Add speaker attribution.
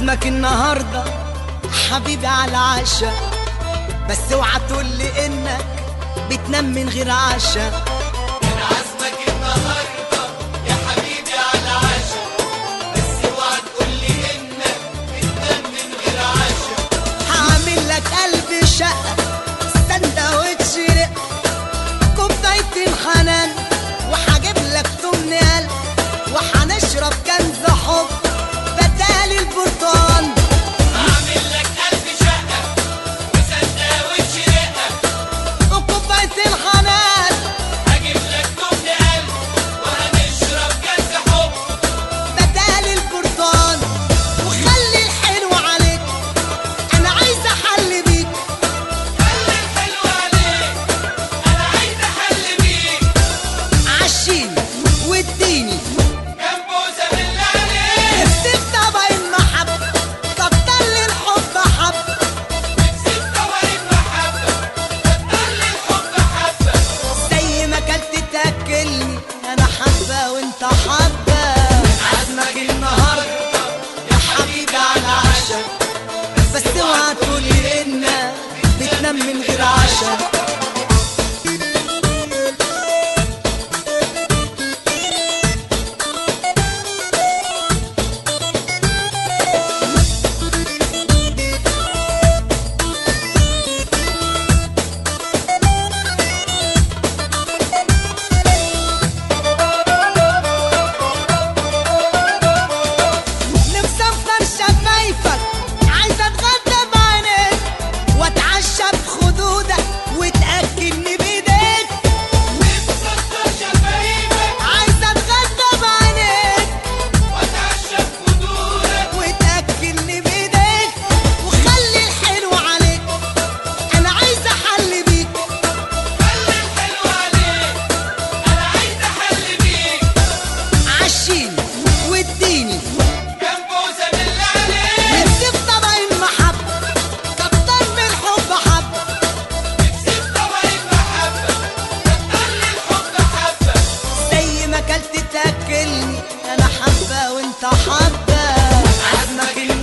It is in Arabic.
Speaker 1: عزمك النهارده حبيبي على العشا، بس اوعى تقولي انك بتنام من غير عشا.
Speaker 2: كان عزمك النهارده يا حبيبي على العشا، بس اوعى تقولي انك بتنام من غير عشا.
Speaker 1: هعمل لك قلب شقه، سندوتش رق، كوبايتين حنان، وهجيب لك تمن قلب، وهنشرب كنز حب بدال البرتقال.
Speaker 2: هعمل لك قلب شقه وسندوتش رقه،
Speaker 1: وكوبايتين حنان،
Speaker 2: هجيب لك تمن قلب، وهنشرب كاس حب
Speaker 1: بدال البرتقال. وخلي الحلو عليك، انا عايزه احل بيك.
Speaker 2: خلي الحلو عليك، انا عايز احل بيك.
Speaker 1: عشيني واديني
Speaker 2: كام بوسه بالله عليك،
Speaker 1: اكتب طبق المحبه، كتر لي الحب حبه.
Speaker 2: سيب طبق المحبه، كتر لي الحب حبه.
Speaker 1: زي ما اكلت تاكلني، انا حبه وانت حبه. عزمك النهارده يا حبيبي على عشا، بس اوعى تقولي انك بتنام من غير عشا. نكسر شفايفك، عايزه اتغدى بعينيك، واتعشى بخدودك، وتاكلني بايديك.
Speaker 2: نكسر شفايفك،
Speaker 1: عايزه اتغدى بعينيك،
Speaker 2: واتعشى بخدودك،
Speaker 1: وتاكلني بايديك. وخلي الحلو عليك، انا عايزه احل بيك.
Speaker 2: خلي الحلو عليك، انا عايز احل بيك.
Speaker 1: عشيني واديني
Speaker 2: كام بوسه بالله عليك،
Speaker 1: نكتب طبق المحبه، كتر من الحب حبه.
Speaker 2: سيب طبق المحبه، كتر لي الحب حبه.
Speaker 1: زي ما اكلت تاكلني، انا حبه وانت حبه. عزمك